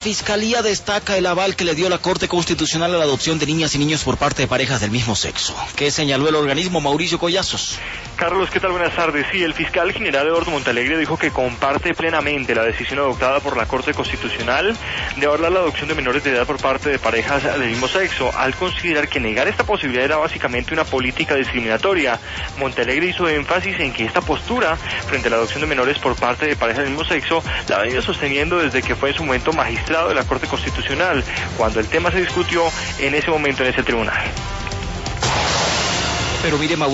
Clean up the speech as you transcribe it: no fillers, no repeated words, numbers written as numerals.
Fiscalía destaca el aval que le dio la Corte Constitucional a la adopción de niñas y niños por parte de parejas del mismo sexo. ¿Qué señaló el organismo? Mauricio Collazos. Carlos, ¿qué tal? Buenas tardes. Sí, el fiscal general Eduardo Montalegre dijo que comparte plenamente la decisión adoptada por la Corte Constitucional de avalar la adopción de menores de edad por parte de parejas del mismo sexo, al considerar que negar esta posibilidad era básicamente una política discriminatoria. Montalegre hizo énfasis en que esta postura frente a la adopción de menores por parte de parejas del mismo sexo la ha venido sosteniendo desde que fue en su momento magistrado de la Corte Constitucional, cuando el tema se discutió en ese momento en ese tribunal. Pero mire,